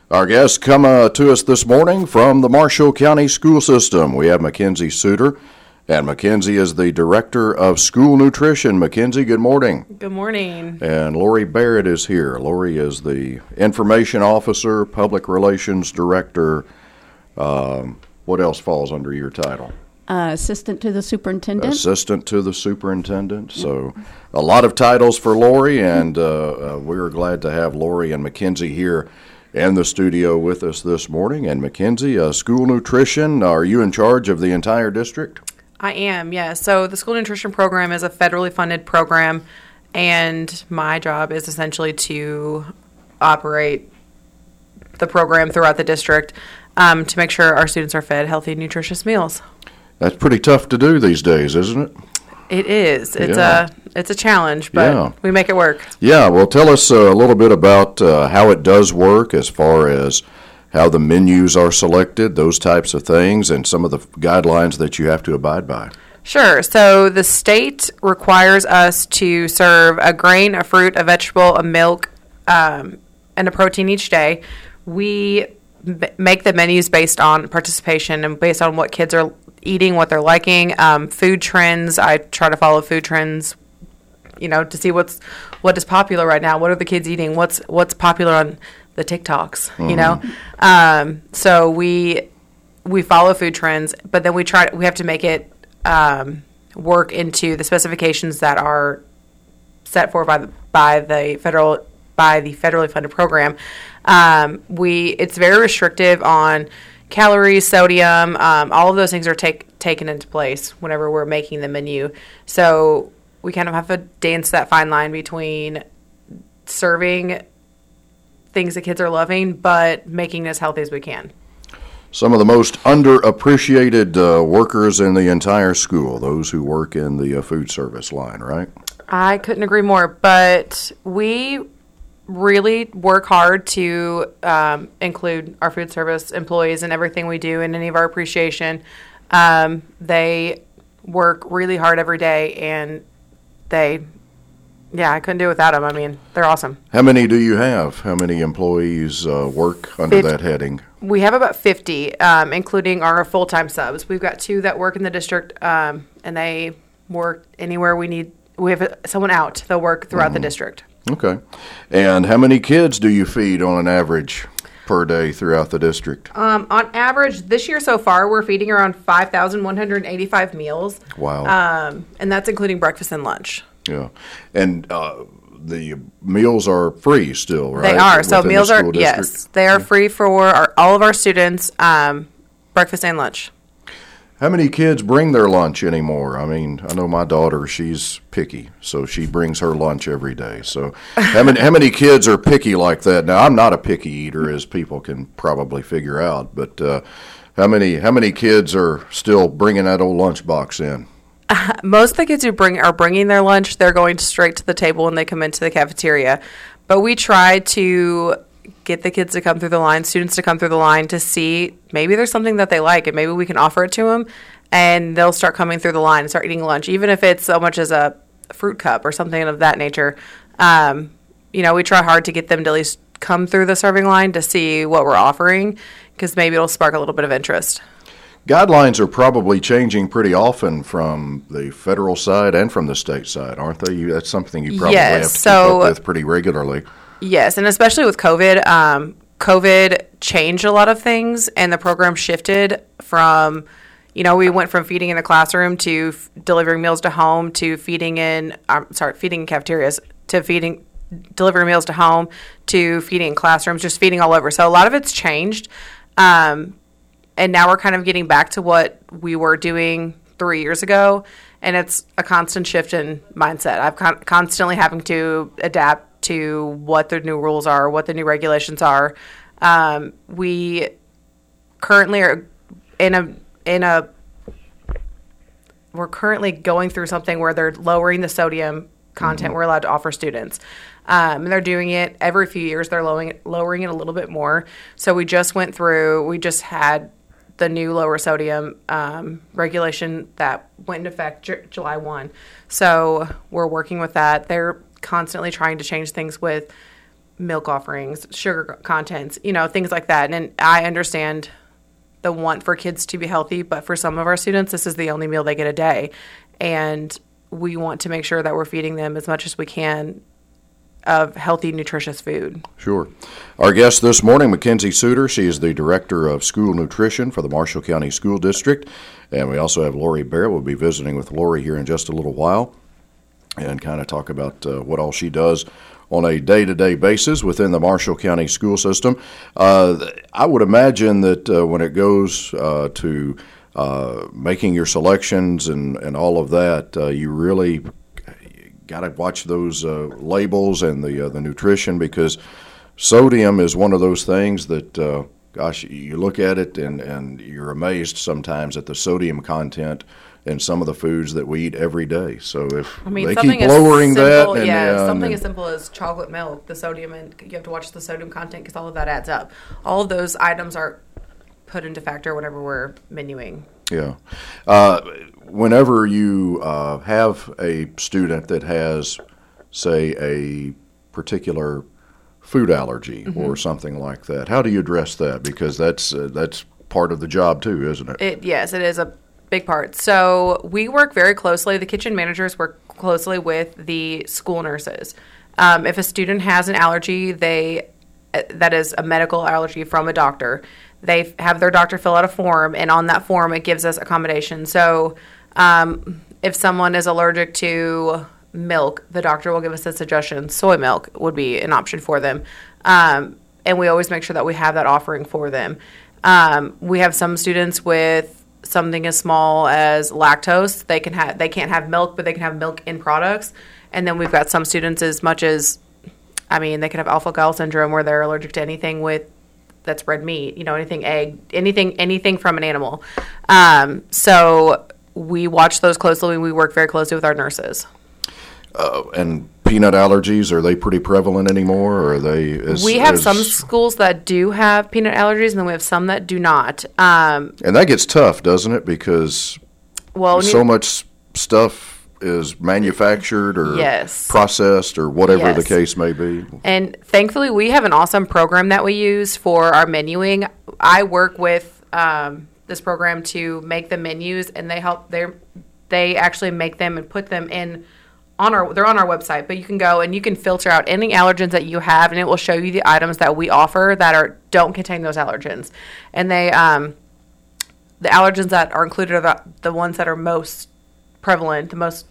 Our guests come to us this morning from the Marshall County School System. We have Mackenzie Suter, and Mackenzie is the Director of School Nutrition. Mackenzie, good morning. Good morning. And Lori Barrett is here. Lori is the Information Officer, Public Relations Director. What else falls under your title? Assistant to the superintendent. Assistant to the superintendent. So a lot of titles for Lori, and we're glad to have Lori and Mackenzie here in the studio with us this morning. And Mackenzie, school nutrition, are you in charge of the entire district? I am, yes. So the school nutrition program is a federally funded program, and my job is essentially to operate the program throughout the district to make sure our students are fed healthy, nutritious meals. That's pretty tough to do these days, isn't it? It is. It's a challenge, but we make it work. Yeah, well, tell us a little bit about how it does work as far as how the menus are selected, those types of things, and some of the guidelines that you have to abide by. Sure. So the state requires us to serve a grain, a fruit, a vegetable, a milk, and a protein each day. We make the menus based on participation and based on what kids are eating, what they're liking. Food trends, I try to follow food trends, to see what is popular right now. What are the kids eating? What's popular on the TikToks, So we follow food trends, but then we have to make it work into the specifications that are set for by the federally funded program. It's very restrictive on calories, sodium, all of those things are taken into place whenever we're making the menu. So we kind of have to dance that fine line between serving things that kids are loving, but making it as healthy as we can. Some of the most underappreciated workers in the entire school, those who work in the food service line, right? I couldn't agree more, but we really work hard to include our food service employees in everything we do and any of our appreciation. They work really hard every day, and I couldn't do it without them. I mean, they're awesome. How many do you have? How many employees work under that heading? We have about 50, including our full-time subs. We've got 2 that work in the district, and they work anywhere we need. We have someone out. They'll work throughout the district. Okay. And how many kids do you feed on an average per day throughout the district? On average, this year so far, we're feeding around 5,185 meals. Wow. And that's including breakfast and lunch. Yeah. And the meals are free still, right? They are. So meals are, yes, they are free for all of our students, breakfast and lunch. How many kids bring their lunch anymore? I mean, I know my daughter, she's picky, so she brings her lunch every day. So how many kids are picky like that? Now, I'm not a picky eater, as people can probably figure out, but how many kids are still bringing that old lunchbox in? Most of the kids who are bringing their lunch, they're going straight to the table when they come into the cafeteria. But we try to get the kids to come through the line, students to come through the line to see maybe there's something that they like and maybe we can offer it to them, and they'll start coming through the line and start eating lunch, even if it's so much as a fruit cup or something of that nature. We try hard to get them to at least come through the serving line to see what we're offering, because maybe it'll spark a little bit of interest. Guidelines are probably changing pretty often from the federal side and from the state side, aren't they? That's something you probably have to keep up with pretty regularly. Yes, and especially with COVID, COVID changed a lot of things, and the program shifted from, we went from feeding in the classroom to delivering meals to home to feeding in cafeterias to delivering meals to home to feeding in classrooms, just feeding all over. So a lot of it's changed, and now we're kind of getting back to what we were doing 3 years ago, and it's a constant shift in mindset. I'm constantly having to adapt to what the new rules are, what the new regulations are. We currently are we're currently going through something where they're lowering the sodium content we're allowed to offer students. And they're doing it every few years. They're lowering it a little bit more. So we just had the new lower sodium regulation that went into effect July 1. So we're working with that. They're constantly trying to change things with milk offerings, sugar contents, things like that. And I understand the want for kids to be healthy, but for some of our students, this is the only meal they get a day. And we want to make sure that we're feeding them as much as we can of healthy, nutritious food. Sure. Our guest this morning, Mackenzie Suter. She is the Director of School Nutrition for the Marshall County School District. And we also have Lori Barrett. We'll be visiting with Lori here in just a little while and kind of talk about what all she does on a day-to-day basis within the Marshall County school system. I would imagine that when it goes to making your selections and all of that, you really got to watch those labels and the nutrition, because sodium is one of those things that, gosh, you look at it and you're amazed sometimes at the sodium content in some of the foods that we eat every day. So if they keep lowering that. Something as simple as chocolate milk, the sodium, and you have to watch the sodium content because all of that adds up. All of those items are put into factor whenever we're menuing. Yeah. Whenever you have a student that has, say, a particular food allergy or something like that, how do you address that? Because that's part of the job too, isn't it? Yes, it is a big part. So we work very closely. The kitchen managers work closely with the school nurses. If a student has an allergy, that is a medical allergy from a doctor, they have their doctor fill out a form, and on that form it gives us accommodation. So if someone is allergic to milk, the doctor will give us a suggestion. Soy milk would be an option for them. And we always make sure that we have that offering for them. We have some students with something as small as lactose. They can't have milk, but they can have milk in products. And then we've got some students as much as, they could have alpha-gal syndrome where they're allergic to anything that's red meat, anything egg, anything from an animal. So we watch those closely. We work very closely with our nurses. And peanut allergies, are they pretty prevalent anymore, or are they? We have some schools that do have peanut allergies, and then we have some that do not. And that gets tough, doesn't it? Because so much stuff is manufactured or processed or whatever the case may be. And thankfully, we have an awesome program that we use for our menuing. I work with this program to make the menus, and they actually make them and put them in. They're on our website, but you can go and you can filter out any allergens that you have, and it will show you the items that we offer that don't contain those allergens. And the allergens that are included are the ones that are most prevalent, the most,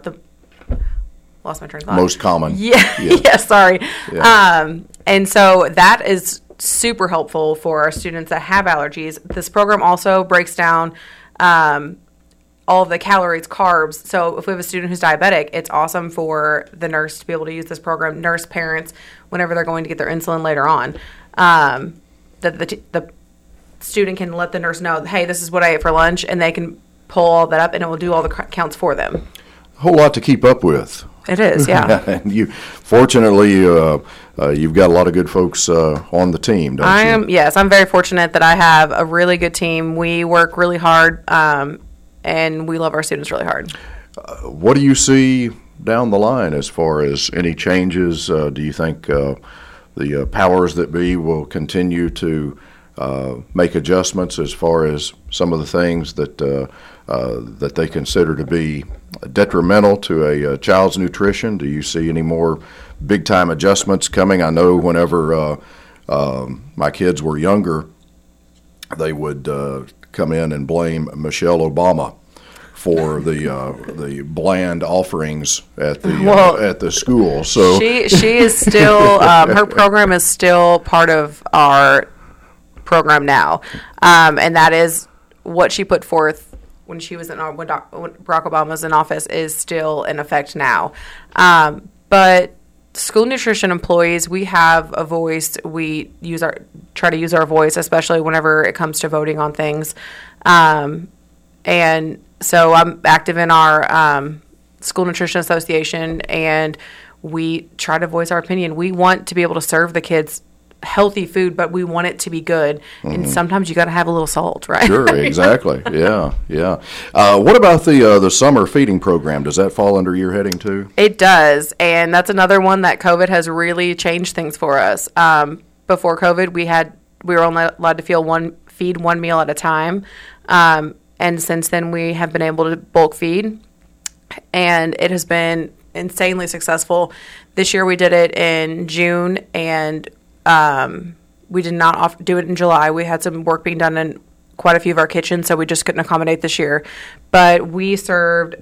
lost my train of thought. Most common. Yeah, sorry. Yeah. And so that is super helpful for our students that have allergies. This program also breaks down all of the calories, carbs. So if we have a student who's diabetic, it's awesome for the nurse to be able to use this program, nurse parents, whenever they're going to get their insulin later on. That the student can let the nurse know, hey, this is what I ate for lunch, and they can pull all that up, and it will do all the counts for them. A whole lot to keep up with. It is, yeah. And fortunately, you've got a lot of good folks on the team, don't you? Yes, I'm very fortunate that I have a really good team. We work really hard, and we love our students really hard. What do you see down the line as far as any changes? Do you think the powers that be will continue to make adjustments as far as some of the things that they consider to be detrimental to a child's nutrition? Do you see any more big-time adjustments coming? I know whenever my kids were younger, they would come in and blame Michelle Obama for the bland offerings at the school. So she is still her program is still part of our program now, and that is what she put forth when she was when Barack Obama was in office is still in effect now. But school nutrition employees, we have a voice. We try to use our voice, especially whenever it comes to voting on things. And so I'm active in our School Nutrition Association, and we try to voice our opinion. We want to be able to serve the kids healthy food, but we want it to be good. And sometimes you got to have a little salt, right? Sure, exactly. Yeah, yeah. What about the summer feeding program? Does that fall under your heading too? It does, and that's another one that COVID has really changed things for us. Before COVID, we were only allowed to feed one meal at a time, and since then we have been able to bulk feed, and it has been insanely successful. This year we did it in June, and we did not do it in July. We had some work being done in quite a few of our kitchens, so we just couldn't accommodate this year. But we served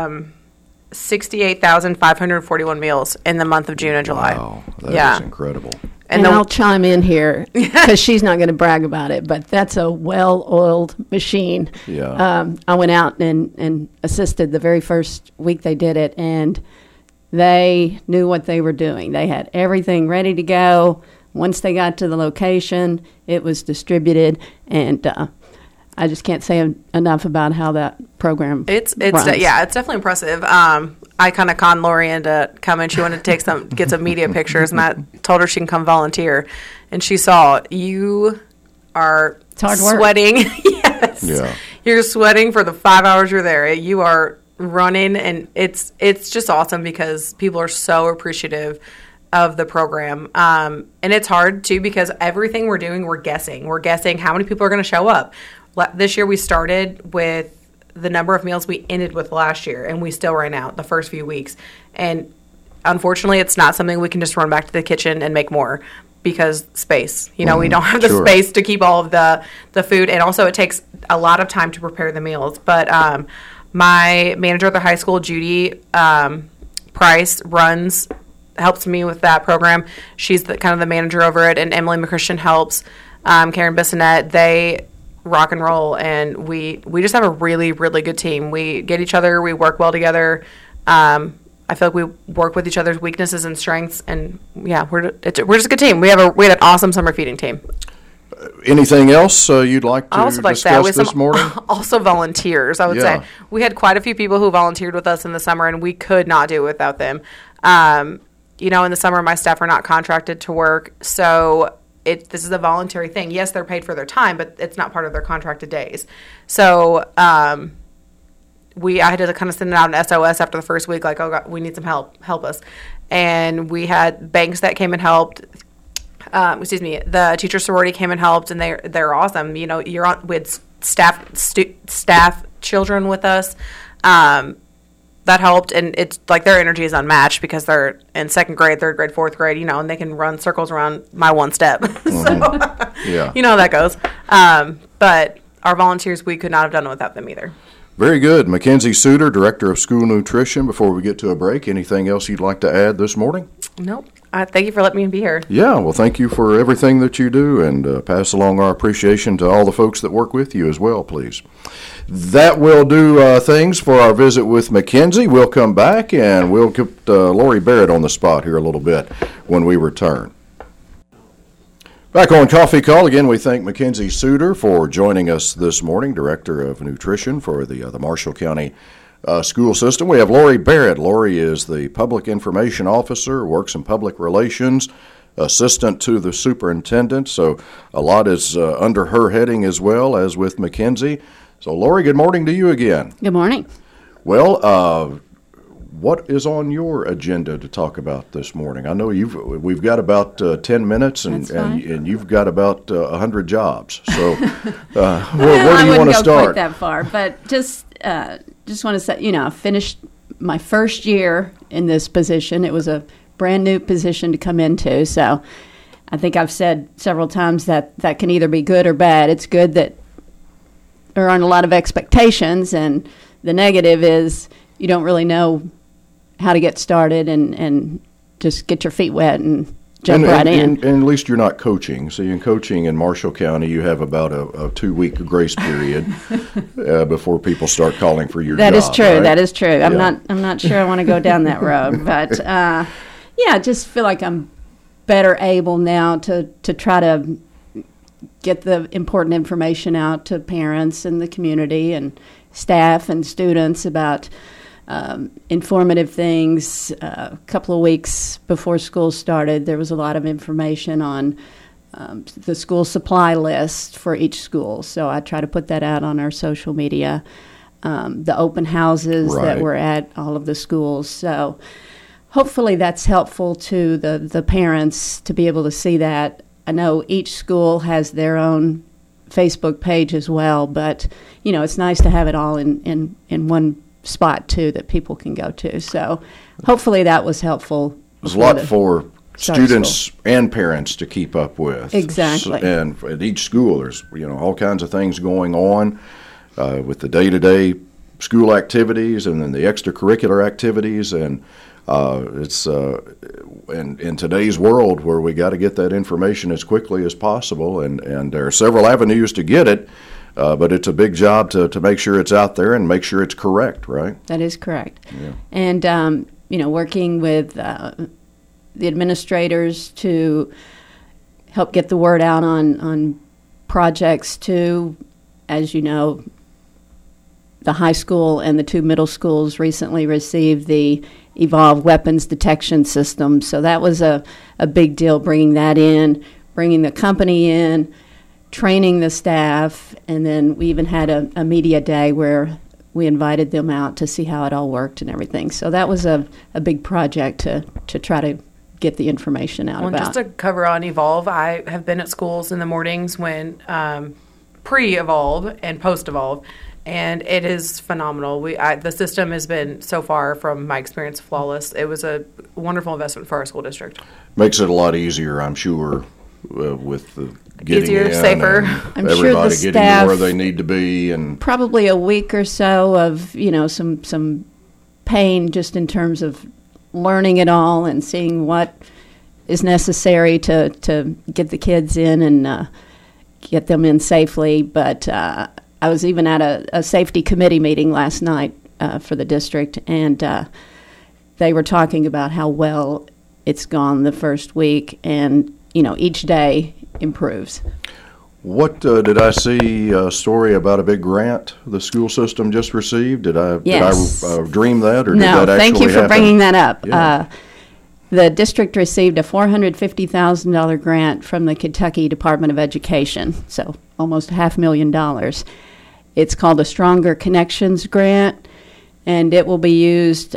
68,541 meals in the month of June and July. Wow, that is incredible. And I'll chime in here because she's not going to brag about it, but that's a well-oiled machine. Yeah. I went out and assisted the very first week they did it, and they knew what they were doing. They had everything ready to go. Once they got to the location, it was distributed, and I just can't say enough about how that program It's runs. it's definitely impressive. I kind of conned Lori into coming. She wanted to get some media pictures, and I told her she can come volunteer. And she saw you are hard work. sweating. Yes, Yeah. You're sweating for the 5 hours you're there. You are running, and it's just awesome because people are so appreciative of the program. And it's hard too because everything we're doing, we're guessing. We're guessing how many people are going to show up. This year we started with the number of meals we ended with last year, and we still ran out the first few weeks. And unfortunately, it's not something we can just run back to the kitchen and make more because space. We don't have the Sure. space to keep all of the food, and also it takes a lot of time to prepare the meals. But my manager at the high school, Judy Price, helps me with that program. She's kind of the manager over it, and Emily McChristian helps. Karen Bissonette, they rock and roll, and we just have a really, really good team. We get each other, we work well together. I feel like we work with each other's weaknesses and strengths, and yeah, we're just a good team. We had an awesome summer feeding team. Anything else you'd like to I also like discuss that with this morning? Also volunteers, I would Yeah. say. We had quite a few people who volunteered with us in the summer, and we could not do it without them. In the summer, my staff are not contracted to work, so this is a voluntary thing. Yes, they're paid for their time, but it's not part of their contracted days. So I had to kind of send out an SOS after the first week, like, oh God, we need some help us. And we had banks that came and helped. The teacher sorority came and helped, and they're awesome. You're on with staff children with us. That helped, and it's like their energy is unmatched because they're in second grade, third grade, fourth grade, and they can run circles around my one step. So, Yeah. you know how that goes. But our volunteers, we could not have done it without them either. Very good. Mackenzie Suter, Director of School Nutrition. Before we get to a break, anything else you'd like to add this morning? Nope. Thank you for letting me be here. Yeah, well, thank you for everything that you do, and pass along our appreciation to all the folks that work with you as well, please. That will do things for our visit with Mackenzie. We'll come back, and we'll get Lori Barrett on the spot here a little bit when we return. Back on Coffee Call, again, we thank Mackenzie Suter for joining us this morning, Director of Nutrition for the Marshall County school system. We have Lori Barrett. Lori is the Public Information Officer, works in public relations, assistant to the superintendent, so a lot is under her heading as well as with Mackenzie. So, Lori, good morning to you again. Good morning. Well, what is on your agenda to talk about this morning? I know we've got about 10 minminutes, and you've got about 100 jobs. So, where do you want to start? I wouldn't go quite that far, but just want to say, I finished my first year in this position. It was a brand new position to come into, so I think I've said several times that can either be good or bad. It's good that there aren't a lot of expectations, and the negative is you don't really know how to get started and just get your feet wet and jump right in. And at least you're not coaching. So in coaching in Marshall County, you have about a 2-week grace period before people start calling for your That job. is true. Right? That is true. Yeah. I'm not sure I want to go down that road, but I just feel like I'm better able now to try to get the important information out to parents and the community and staff and students about informative things. A couple of weeks before school started, there was a lot of information on the school supply list for each school. So I try to put that out on our social media. The open houses that Right. were at all of the schools. So hopefully that's helpful to the parents to be able to see that. I know each school has their own Facebook page as well, but, it's nice to have it all in one spot, too, that people can go to. So hopefully that was helpful. There's a lot for start of students and parents to keep up with. Exactly. And at each school, there's all kinds of things going on with the day-to-day school activities and then the extracurricular activities, and it's in today's world where we got to get that information as quickly as possible, and there are several avenues to get it, but it's a big job to make sure it's out there and make sure it's correct, right? That is correct. Yeah. And, working with the administrators to help get the word out on projects too. As you know, the high school and the 2 middle schools recently received the Evolved Weapons Detection System. So that was a big deal, bringing that in, bringing the company in, training the staff, and then we even had a media day where we invited them out to see how it all worked and everything. So that was a big project to try to get the information out about. Just to cover on Evolve, I have been at schools in the mornings when pre-Evolve and post-Evolve, and it is phenomenal. The system has been, so far, from my experience, flawless. It was a wonderful investment for our school district. Makes it a lot easier, I'm sure, with the getting Easier, in safer. I'm sure everybody the getting staff- to where they need to be, and Probably a week or so of, some pain just in terms of learning it all and seeing what is necessary to get the kids in and get them in safely. But I was even at a safety committee meeting last night for the district, and they were talking about how well it's gone the first week, and, each day improves. What did I see a story about a big grant the school system just received? Yes. Did I dream that, or did No, that actually thank you for happen? bringing that up. Yeah. The district received a $450,000 grant from the Kentucky Department of Education, so almost $500,000. It's called a Stronger Connections Grant, and it will be used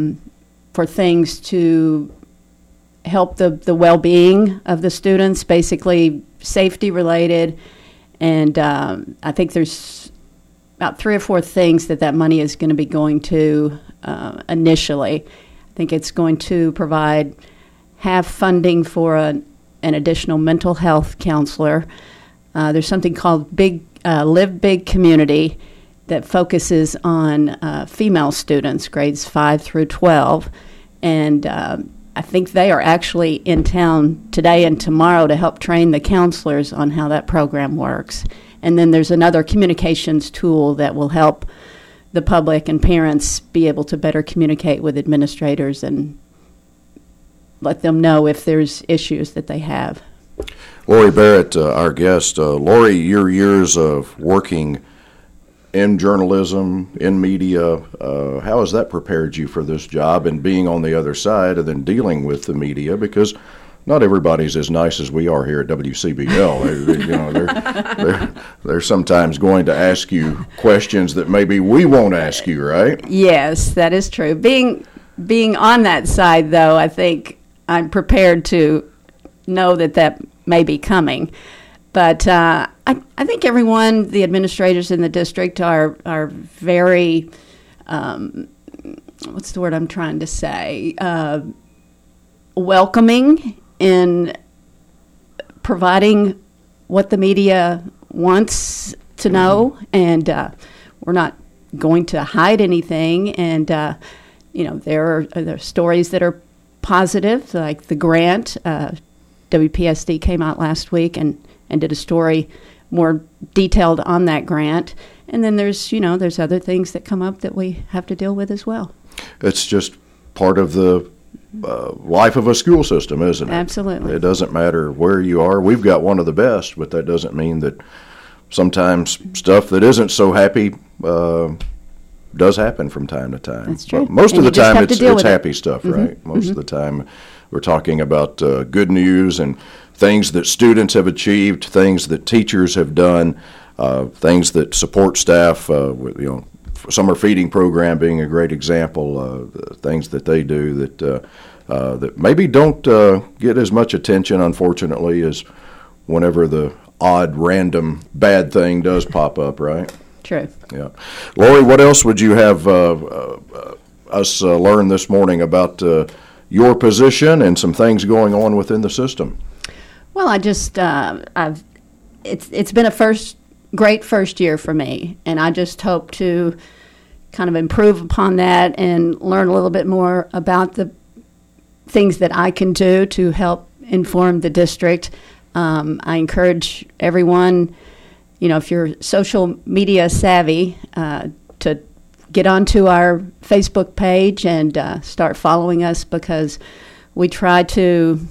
for things to help the well-being of the students, basically safety related, and I think there's about 3 or 4 things that money is going to be going to initially. I think it's going to provide half funding for an additional mental health counselor. There's something called Live Big Community that focuses on female students, grades 5 through 12, and I think they are actually in town today and tomorrow to help train the counselors on how that program works. And then there's another communications tool that will help the public and parents be able to better communicate with administrators and let them know if there's issues that they have. Lori Barrett, our guest. Lori, your years of working in journalism, in media, how has that prepared you for this job and being on the other side and then dealing with the media? Because not everybody's as nice as we are here at WCBL. They're sometimes going to ask you questions that maybe we won't ask you, right? Yes, that is true. Being on that side, though, I think I'm prepared to know that may be coming. But I think everyone, the administrators in the district, are very, what's the word I'm trying to say, welcoming in providing what the media wants to know, and we're not going to hide anything. And there are stories that are positive, like the grant. WPSD came out last week and did a story more detailed on that grant. And then there's other things that come up that we have to deal with as well. It's just part of the life of a school system, isn't it? Absolutely. It doesn't matter where you are. We've got one of the best, but that doesn't mean that sometimes stuff that isn't so happy does happen from time to time. That's true. But most And of the you just time, have to it's deal with it. happy stuff, right? Most of the time, we're talking about good news and things that students have achieved, things that teachers have done, things that support staff, summer feeding program being a great example, things that they do that maybe don't get as much attention, unfortunately, as whenever the odd, random, bad thing does pop up, right? True. Yeah. Lori, what else would you have us learn this morning about your position and some things going on within the system? Well, I just it's been a great first year for me, and I just hope to kind of improve upon that and learn a little bit more about the things that I can do to help inform the district. I encourage everyone, if you're social media savvy, to get onto our Facebook page and start following us, because we try to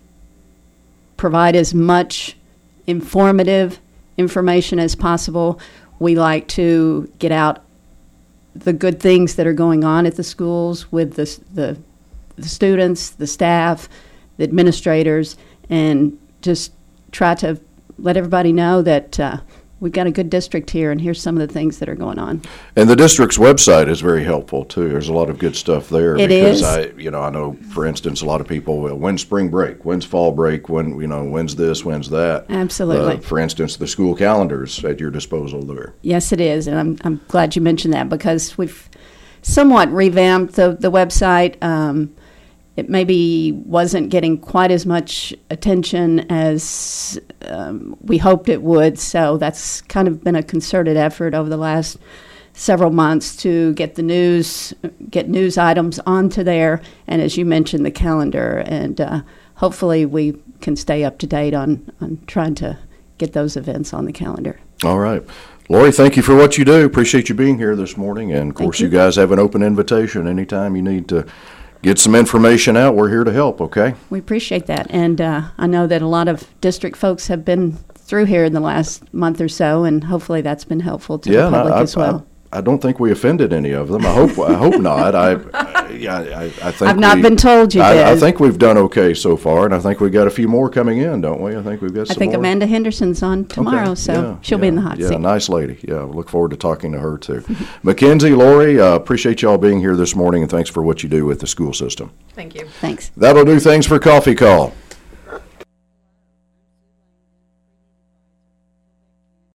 provide as much informative information as possible. We like to get out the good things that are going on at the schools with the students, the staff, the administrators, and just try to let everybody know that we've got a good district here, and here's some of the things that are going on. And the district's website is very helpful too. There's a lot of good stuff there. It because is. I know, for instance, a lot of people, when's spring break, when's fall break, when's this, when's that. Absolutely. For instance, the school calendar's at your disposal there. Yes, it is, and I'm glad you mentioned that, because we've somewhat revamped the website. It maybe wasn't getting quite as much attention as we hoped it would, so that's kind of been a concerted effort over the last several months to get news items onto there, and as you mentioned, the calendar, and hopefully we can stay up to date on trying to get those events on the calendar. All right. Lori, thank you for what you do. Appreciate you being here this morning, and of course you guys have an open invitation anytime you need to get some information out. We're here to help, okay? We appreciate that. And I know that a lot of district folks have been through here in the last month or so, and hopefully that's been helpful to the public as well. I don't think we offended any of them. I hope not. I think I've not been told you did. I think we've done okay so far, and I think we've got a few more coming in, don't we? I think we've got some more. Amanda Henderson's on tomorrow, she'll be in the hot seat. Yeah, nice lady. Yeah, we look forward to talking to her too. Mackenzie, Lori, appreciate y'all being here this morning, and thanks for what you do with the school system. Thank you. Thanks. That'll do things for Coffee Call.